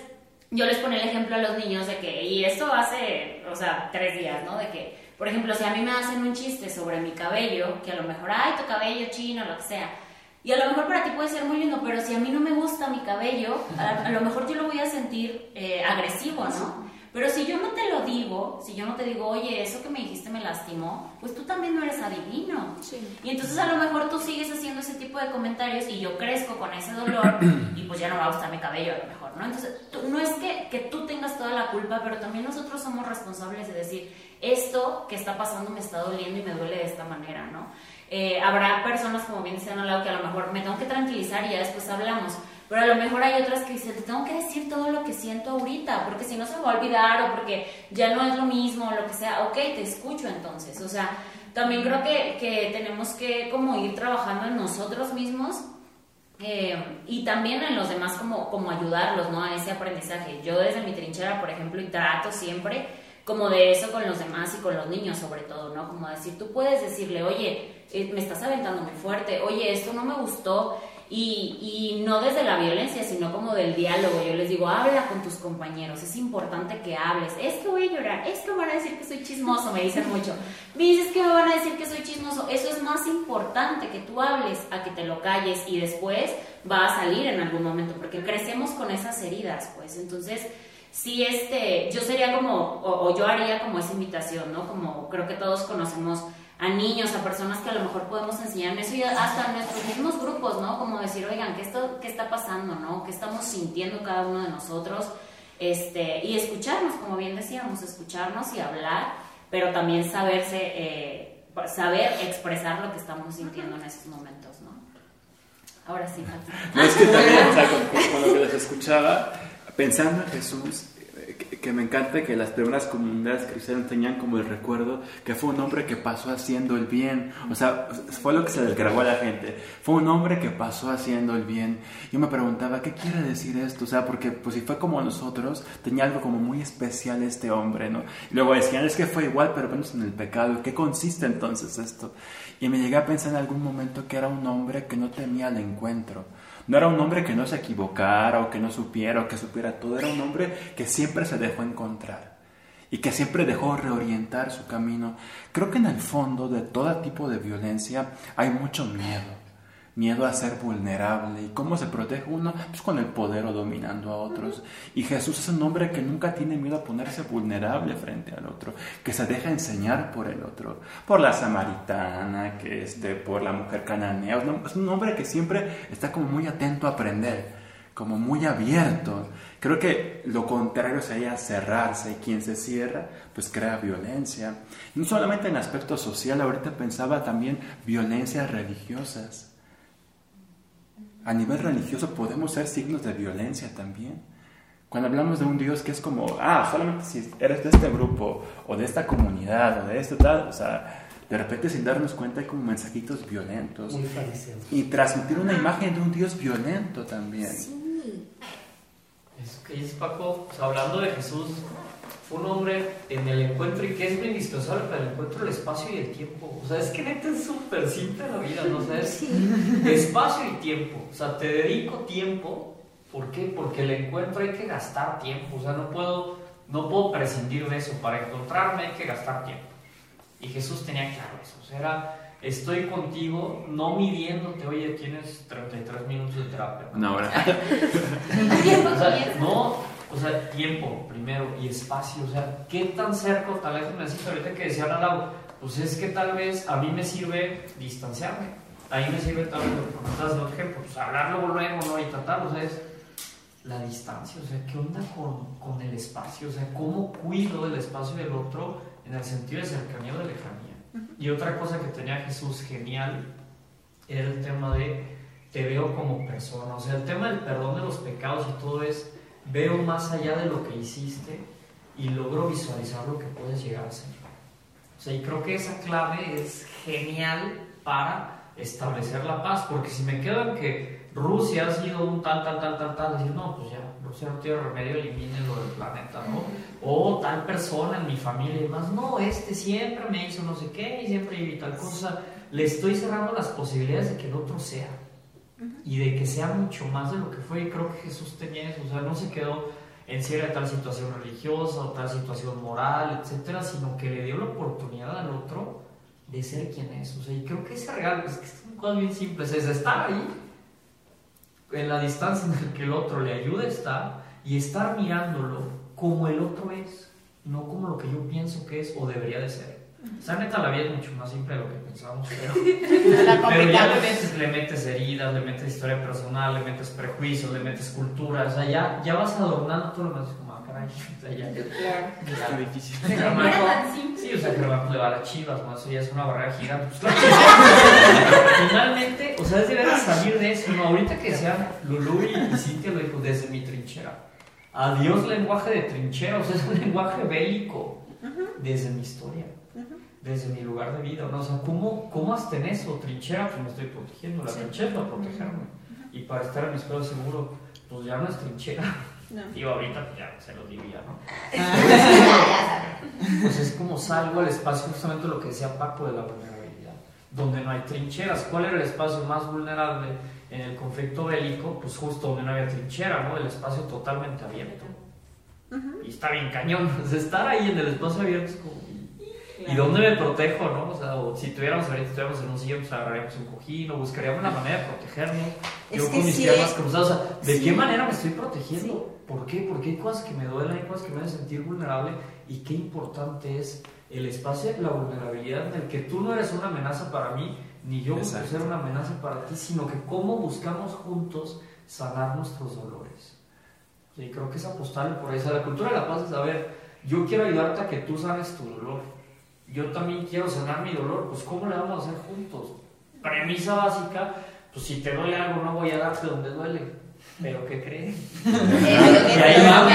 yo les ponía el ejemplo a los niños de que, y esto hace, o sea, tres días, ¿no? De que, por ejemplo, si a mí me hacen un chiste sobre mi cabello, que a lo mejor, ay, tu cabello chino, lo que sea, y a lo mejor para ti puede ser muy lindo, pero si a mí no me gusta mi cabello, a, a lo mejor yo lo voy a sentir eh, agresivo, ¿no? Pero si yo no te lo digo, si yo no te digo, oye, eso que me dijiste me lastimó, pues tú también no eres adivino. Sí. Y entonces a lo mejor tú sigues haciendo ese tipo de comentarios y yo crezco con ese dolor y pues ya no me va a gustar mi cabello a lo mejor, ¿no? Entonces tú, no es que, que tú tengas toda la culpa, pero también nosotros somos responsables de decir, esto que está pasando me está doliendo y me duele de esta manera, ¿no? Eh, habrá personas, como bien decían al lado, que a lo mejor me tengo que tranquilizar y ya después hablamos. Pero a lo mejor hay otras que dicen, te tengo que decir todo lo que siento ahorita, porque si no se me va a olvidar o porque ya no es lo mismo o lo que sea. Ok, te escucho entonces. O sea, también creo que, que tenemos que como ir trabajando en nosotros mismos eh, y también en los demás como, como ayudarlos, ¿no? A ese aprendizaje. Yo desde mi trinchera, por ejemplo, y trato siempre como de eso con los demás y con los niños sobre todo, ¿no? Como decir, tú puedes decirle, oye, eh, me estás aventando muy fuerte, oye, esto no me gustó. Y, y no desde la violencia, sino como del diálogo. Yo les digo, habla con tus compañeros, es importante que hables. Es que voy a llorar, es que me van a decir que soy chismoso, me dicen mucho. Me dices que me van a decir que soy chismoso. Eso es más importante que tú hables a que te lo calles y después va a salir en algún momento, porque crecemos con esas heridas, pues. Entonces, sí, este, yo sería como, o, o yo haría como esa invitación, ¿no? Como creo que todos conocemos a niños, a personas que a lo mejor podemos enseñar en eso y hasta en nuestros mismos grupos, ¿no? Como decir, oigan, ¿qué, esto, qué está pasando, no? ¿Qué estamos sintiendo cada uno de nosotros? Este, y escucharnos, como bien decíamos, escucharnos y hablar, pero también saberse, eh, saber expresar lo que estamos sintiendo en esos momentos, ¿no? Ahora sí, Pati. No, es que también, o sea, con, con lo que les escuchaba, pensando en Jesús, Que, que me encanta que las primeras comunidades cristianas tenían como el recuerdo que fue un hombre que pasó haciendo el bien. O sea, fue lo que se les grabó a la gente. Fue un hombre que pasó haciendo el bien. Yo me preguntaba, ¿qué quiere decir esto? O sea, porque pues si fue como nosotros, tenía algo como muy especial este hombre, ¿no? Y luego decían, es que fue igual, pero menos en el pecado. ¿Qué consiste entonces esto? Y me llegué a pensar en algún momento que era un hombre que no temía el encuentro. No era un hombre que no se equivocara o que no supiera o que supiera todo. Era un hombre que siempre se dejó encontrar y que siempre dejó reorientar su camino. Creo que en el fondo de todo tipo de violencia hay mucho miedo. Miedo a ser vulnerable. ¿Y cómo se protege uno? Pues con el poder o dominando a otros. Y Jesús es un hombre que nunca tiene miedo a ponerse vulnerable frente al otro, que se deja enseñar por el otro, por la samaritana, que este, por la mujer cananea. Es un hombre que siempre está como muy atento a aprender, como muy abierto. Creo que lo contrario sería cerrarse, y quien se cierra, pues crea violencia. No solamente en aspecto social, ahorita pensaba también violencias religiosas. A nivel religioso podemos ser signos de violencia también. Cuando hablamos de un Dios que es como, ah, solamente si eres de este grupo, o de esta comunidad, o de este tal, o sea, de repente sin darnos cuenta hay como mensajitos violentos. Muy fariseos. Y transmitir una imagen de un Dios violento también. Sí. Eso que dices, Paco, o sea, hablando de Jesús, fue un hombre en el encuentro y que es muy indispensable para el encuentro, el espacio y el tiempo. O sea, es que neta es súper simple la vida, ¿no? O sea, es sí. espacio y tiempo. O sea, te dedico tiempo. ¿Por qué? Porque el encuentro hay que gastar tiempo. O sea, no puedo, no puedo prescindir de eso. Para encontrarme hay que gastar tiempo. Y Jesús tenía claro eso. O sea, era, estoy contigo, no midiéndote, oye, tienes treinta y tres minutos de terapia. Una hora. O sea, no... O sea, tiempo primero y espacio. O sea, ¿qué tan cerca tal vez me decís ahorita que decían al lado? Pues es que tal vez a mí me sirve distanciarme. A mí me sirve tal vez, como estás dando ejemplo, pues hablar luego, luego, ¿no? Y tratar, o sea, es la distancia. O sea, ¿qué onda con, con el espacio? O sea, ¿cómo cuido el espacio del otro en el sentido de cercanía o de lejanía? Uh-huh. Y otra cosa que tenía Jesús genial era el tema de te veo como persona. O sea, el tema del perdón de los pecados y todo es veo más allá de lo que hiciste y logro visualizar lo que puedes llegar a ser. O sea, y creo que esa clave es genial para establecer la paz, porque si me quedo en que Rusia ha sido un tal, tal, tal, tal, tal, decir, no, pues ya, Rusia no tiene remedio, elimínenlo del planeta, ¿no? O tal persona en mi familia y demás, no, este siempre me hizo no sé qué y siempre viví tal cosa. Le estoy cerrando las posibilidades de que el otro sea. Y de que sea mucho más de lo que fue. Y creo que Jesús tenía eso, o sea, no se quedó encierre tal situación religiosa o tal situación moral, etcétera, sino que le dio la oportunidad al otro de ser quien es. O sea, y creo que ese regalo, es que son cosas bien simples, es estar ahí, en la distancia en la que el otro le ayuda a estar, y estar mirándolo como el otro es, no como lo que yo pienso que es o debería de ser. O sea, neta, la vida es mucho más simple de lo que pensamos, pero, pero ya le metes, le metes heridas, le metes historia personal, le metes prejuicios, le metes cultura, o sea, ya, ya vas adornando todo lo demás, como, ah, caray, o sea, ya, ya, ya está difícil. Sí, o sea, que Germán le va a las Chivas, ¿no? Eso ya es una barrera gigante. Pues claro, finalmente, o sea, es de veras salir de eso, ¿no? Ahorita que sean Lulú y Cintia lo dijo, desde mi trinchera. Adiós lenguaje de trinchera, o sea, es un lenguaje bélico, desde mi historia. Desde mi lugar de vida, ¿no? O sea, ¿cómo, cómo hasta en eso? Trinchera, pues me estoy protegiendo, la sí. trinchera es para protegerme. Uh-huh. Y para estar en mi espero seguro, pues ya no es trinchera. No. Digo, ahorita pues ya se lo diría, ¿no? Pues es como salgo al espacio, justamente lo que decía Paco de la vulnerabilidad, donde no hay trincheras. ¿Cuál era el espacio más vulnerable en el conflicto bélico? Pues justo donde no había trinchera, ¿no? El espacio totalmente abierto. Uh-huh. Y está bien cañón, o sea, estar ahí en el espacio abierto es como... ¿Y dónde me protejo, no? O sea, o si tuviéramos ahorita, estuviéramos en un sillón, pues agarraríamos un cojín o buscaríamos una manera de protegernos. Es Yo con mis sí piernas cruzadas, o sea, ¿de sí. qué manera me estoy protegiendo? Sí. ¿Por qué? Porque hay cosas que me duelen, hay cosas que me hacen sentir vulnerable, y qué importante es el espacio de la vulnerabilidad en el que tú no eres una amenaza para mí, ni yo voy a ser una amenaza para ti, sino que cómo buscamos juntos sanar nuestros dolores. Y creo que es apostable por eso. La cultura de la paz es, a ver, yo quiero ayudarte a que tú sanes tu dolor. Yo también quiero sanar mi dolor, pues ¿cómo le vamos a hacer juntos? Premisa básica, pues si te duele algo no voy a darte donde duele, pero ¿qué crees? Y ahí vamos,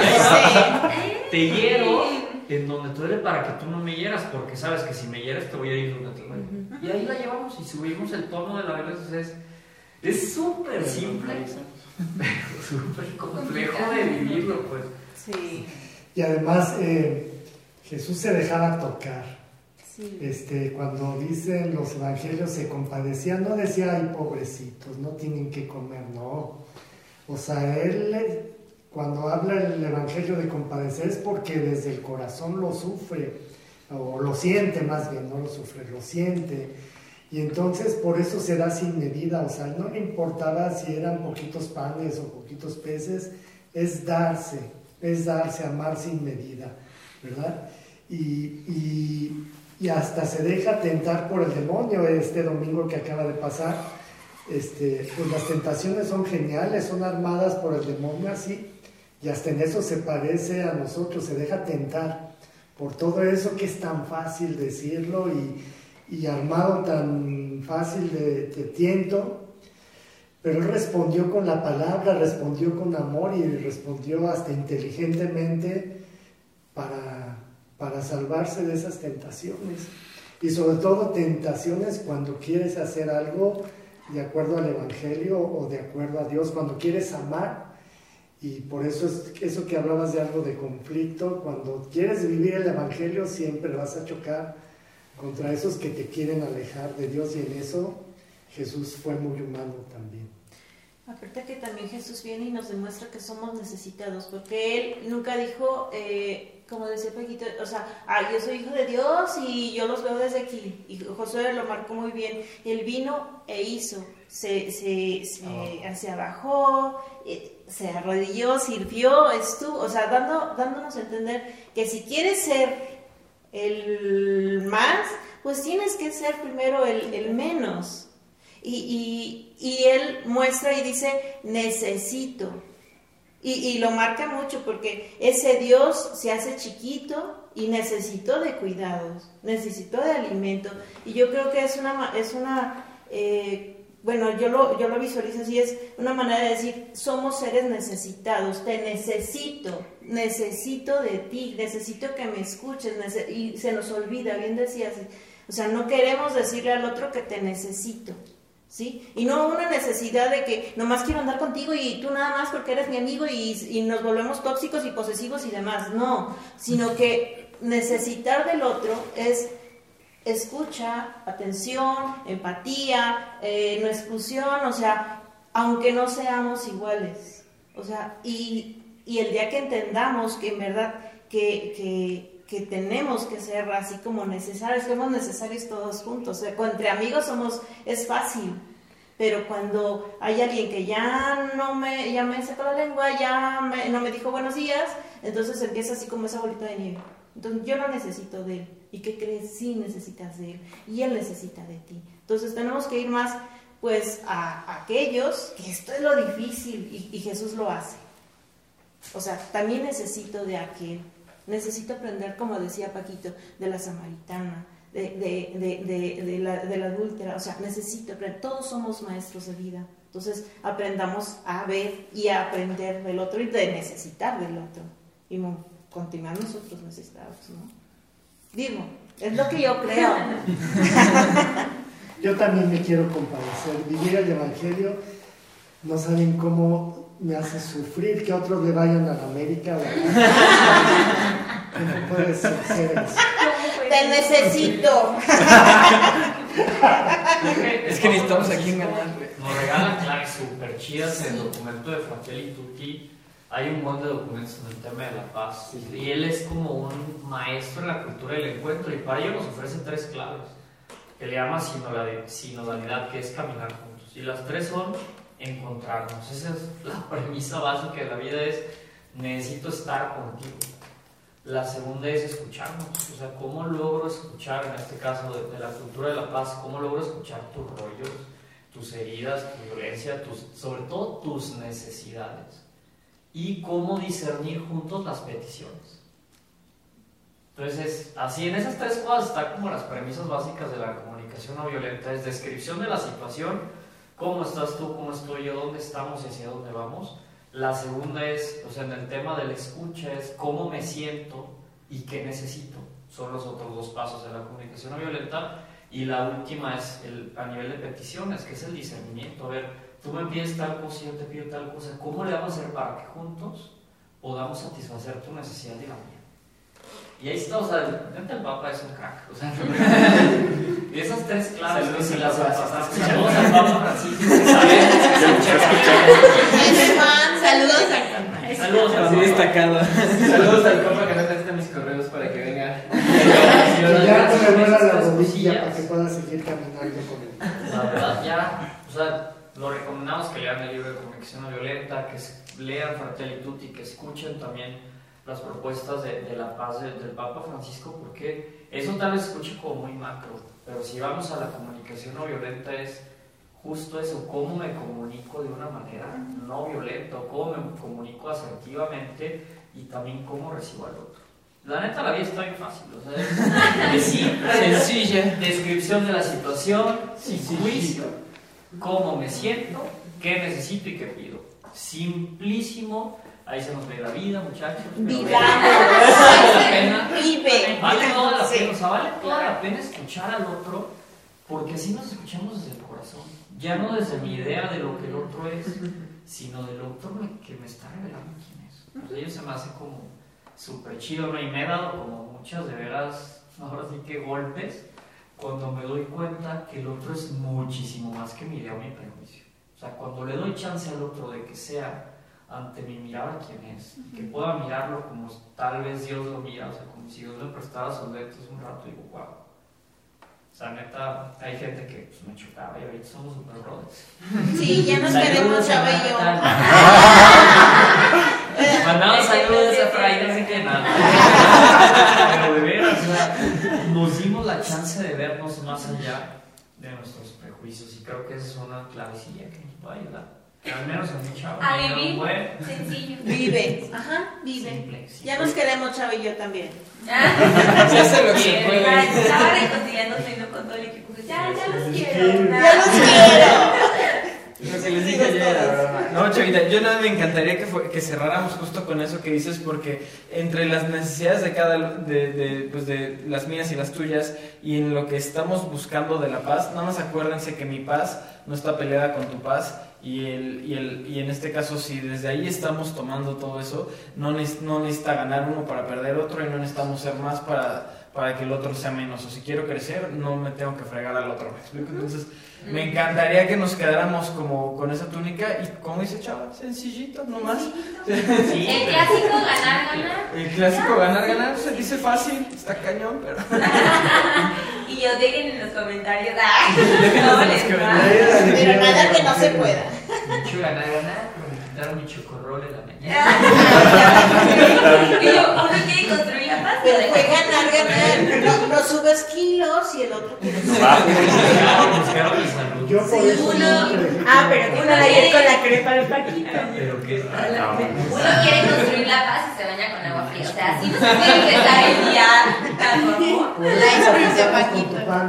te hiero en donde te duele para que tú no me hieras, porque sabes que si me hieras te voy a ir donde te duele. Y ahí la llevamos y subimos el tono de la violencia, es es súper simple, pero súper complejo de vivirlo, pues. Sí. Y además... Eh, Jesús se dejaba tocar. Sí. Este, cuando dicen los evangelios se compadecía, no decía, ay, pobrecitos, no tienen que comer, no. O sea, él, cuando habla el evangelio de compadecer, es porque desde el corazón lo sufre, o lo siente más bien, no lo sufre, lo siente. Y entonces por eso se da sin medida, o sea, no le importaba si eran poquitos panes o poquitos peces, es darse, es darse, amar sin medida, ¿verdad? Y, y, y hasta se deja tentar por el demonio. Este domingo que acaba de pasar, este, pues las tentaciones son geniales, son armadas por el demonio así, y hasta en eso se parece a nosotros, se deja tentar por todo eso que es tan fácil decirlo y, y armado tan fácil de, de tiento. Pero él respondió con la palabra, respondió con amor y respondió hasta inteligentemente para... para salvarse de esas tentaciones, y sobre todo tentaciones cuando quieres hacer algo de acuerdo al Evangelio o de acuerdo a Dios, cuando quieres amar. Y por eso es eso que hablabas de algo de conflicto, cuando quieres vivir el Evangelio siempre vas a chocar contra esos que te quieren alejar de Dios, y en eso Jesús fue muy humano también. Aparte que también Jesús viene y nos demuestra que somos necesitados, porque Él nunca dijo, eh, como decía Paquito, o sea, ah, yo soy hijo de Dios y yo los veo desde aquí, y Josué lo marcó muy bien. Él vino e hizo, se, se, se, oh. se abajó, eh, se arrodilló, sirvió, estuvo, o sea, dando, dándonos a entender que si quieres ser el más, pues tienes que ser primero el, el menos. Y, y, y él muestra y dice, necesito. Y, y lo marca mucho porque ese Dios se hace chiquito y necesitó de cuidados, necesitó de alimento. Y yo creo que es una, es una eh, bueno, yo lo, yo lo visualizo así, es una manera de decir, somos seres necesitados, te necesito, necesito de ti, necesito que me escuches, nece- y se nos olvida, bien decías, o sea, no queremos decirle al otro que te necesito. ¿Sí? Y no una necesidad de que nomás quiero andar contigo y tú nada más porque eres mi amigo y, y nos volvemos tóxicos y posesivos y demás, no, sino que necesitar del otro es escucha, atención, empatía, eh, no exclusión, o sea, aunque no seamos iguales, o sea, y Y el día que entendamos que en verdad que, que, que tenemos que ser así como necesarios, que somos necesarios todos juntos, o sea, entre amigos somos, es fácil, pero cuando hay alguien que ya no me, ya me sacó la lengua, ya me, no me dijo buenos días, entonces empieza así como esa bolita de nieve. Entonces yo no necesito de él. ¿Y qué crees? Sí necesitas de él. Y él necesita de ti. Entonces tenemos que ir más pues a, a aquellos, que esto es lo difícil y, y Jesús lo hace. O sea, también necesito de aquel. Necesito aprender, como decía Paquito, de la samaritana, de, de, de, de, de, la, de la adúltera. O sea, necesito aprender. Todos somos maestros de vida. Entonces aprendamos a ver y a aprender del otro y de necesitar del otro. Y continuar nosotros necesitados, ¿no? Digo, es lo que yo creo. Yo también me quiero compadecer. Vivir el Evangelio, no saben cómo me hace sufrir que otros le vayan a la América. ¿Cómo puedes hacer eso? Te necesito. Es que necesitamos a quien ganar. Nos regalan claves súper chidas en el documento de Fratelli Tutti. Hay un montón de documentos en el tema de la paz. Sí, sí. Y él es como un maestro en la cultura del encuentro. Y para ello nos ofrece tres claves. Que le llama sinodalidad, que es caminar juntos. Y las tres son encontrarnos. Esa es la premisa básica de la vida, es necesito estar contigo. La segunda es escucharnos. O sea, ¿cómo logro escuchar, en este caso de, de la cultura de la paz, cómo logro escuchar tus rollos, tus heridas, tu violencia, tus, sobre todo tus necesidades? Y cómo discernir juntos las peticiones. Entonces, así en esas tres cosas están como las premisas básicas de la comunicación no violenta. Es descripción de la situación, cómo estás tú, cómo estoy yo, dónde estamos y hacia dónde vamos. La segunda es, o sea, en el tema de la escucha, es cómo me siento y qué necesito. Son los otros dos pasos de la comunicación no violenta. Y la última es el, a nivel de peticiones, que es el discernimiento. A ver, tú me pides tal cosa y yo te pido tal cosa. ¿Cómo le vamos a hacer para que juntos podamos satisfacer tu necesidad y la mía? Y ahí está, o sea, el Papa es un crack. O sea, y esas tres claves, saludos, si las pasamos. Saludos al Papa Francisco, que sabe escuchar. Saludos al Saludos al destacado. Saludos al Papa que no necesita mis correos para que venga. Ya te me duela la rodilla para que puedas seguir caminando con él. La verdad, ya, o sea, lo recomendamos que lean el libro de comunicación no violenta, que lean Fratelli Tutti, que escuchen también las propuestas de, de la paz de, del Papa Francisco, porque eso tal vez escuche como muy macro, pero si vamos a la comunicación no violenta es justo eso, cómo me comunico de una manera no violenta, cómo me comunico asertivamente y también cómo recibo al otro. La neta, la vida está bien fácil, o sea, es, es simple, sencilla, descripción de la situación, sin juicio, cómo me siento, qué necesito y qué pido. Simplísimo. Ahí se nos ve la vida, muchachos. Vivamos. Vale la pena. Vive. Vale toda la Sí. pena, o sea, vale toda la pena escuchar al otro, porque así nos escuchamos desde el corazón. Ya no desde mi idea de lo que el otro es, sino del otro que me está revelando quién es. O sea, ello se me hace como súper chido, ¿no? Y me he dado como muchas de veras, ahora sí que golpes, cuando me doy cuenta que el otro es muchísimo más que mi idea o mi prejuicio. O sea, cuando le doy chance al otro de que sea ante mi mirada quién es, que pueda mirarlo como tal vez Dios lo mira, o sea, como si Dios le prestara sus lentes un rato y digo, wow. O sea, neta, hay gente que pues, me chocaba y ahorita somos super brothers. Sí, ya nos queremos, Chava y yo. Mandamos saludos a Fray, no sé qué nada. Pero de veras, o sea, nos dimos la chance de vernos más allá de nuestros prejuicios y creo que esa es una clavecilla que nos puede ayudar. Al menos a mi chavo. A vivir Bueno. sencillo. Vive. Ajá, vive. Simple, simple. Ya nos queremos, Chava y yo también. Se hace lo que se puede. Estaba reconciliándose ¿no? con todo el equipo. Ya, ya los quiero. Ya los quiero. Lo que les dije ayer era broma. No, Chavita, yo nada me encantaría que, fue, que cerráramos justo con eso que dices, porque entre las necesidades de cada, de, de, pues de las mías y las tuyas, y en lo que estamos buscando de la paz, nada más acuérdense que mi paz no está peleada con tu paz. Y, el, y, el, y en este caso, si desde ahí estamos tomando todo eso, no, ne- no necesita ganar uno para perder otro, y no necesitamos ser más para, para que el otro sea menos. O si quiero crecer, no me tengo que fregar al otro. ¿Me explico? Entonces, me encantaría que nos quedáramos como con esa túnica y, como dice Chava, sencillito, nomás. Sí. El clásico ganar, ganar. El clásico ganar, ganar, se dice fácil, está cañón, pero... Y yo dejen en los comentarios. Déjenos en los comentarios. Pero nada que no se pueda. Mucho ganar, ganar, pero me quitaron mi chocorrol en la mañana. Y yo, uno quiere construir la paz. Pero fue ganar, ganar. No, no subes kilos y el otro quiere Yo por Sí, eso uno- siempre- Ah, pero uno la ir con la crepa de Paquita. Pero qué. Uno quiere construir la paz y se baña con agua fría. O sea, así no se puede empezar el día tan normal. La experiencia Paquita.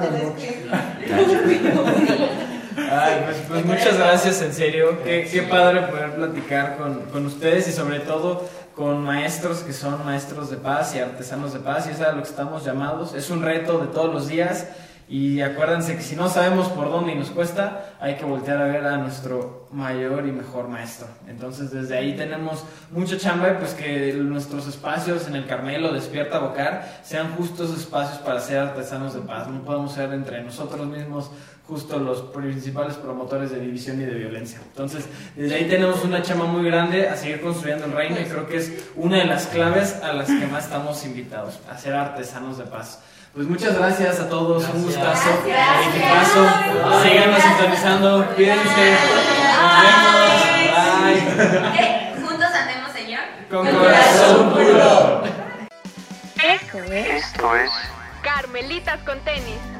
Ay, pues, pues muchas gracias, en serio. Qué, qué padre poder platicar con, con ustedes y sobre todo con maestros que son maestros de paz y artesanos de paz, y eso es a lo que estamos llamados. Es un reto de todos los días, y acuérdense que si no sabemos por dónde y nos cuesta, hay que voltear a ver a nuestro mayor y mejor maestro. Entonces desde ahí tenemos mucha chamba, y pues que nuestros espacios en el Carmelo, Despierta Vocar, sean justos espacios para ser artesanos de paz. No podemos ser entre nosotros mismos justo los principales promotores de división y de violencia. Entonces, desde ahí tenemos una chama muy grande a seguir construyendo el reino, y creo que es una de las claves a las que más estamos invitados, a ser artesanos de paz. Pues muchas gracias a todos, un gustazo, Gracias. equipazo, síganos sintonizando, cuídense, nos vemos, bye. Eh, Juntos andemos, Señor. Con corazón puro. Esto es Esto es Carmelitas con tenis.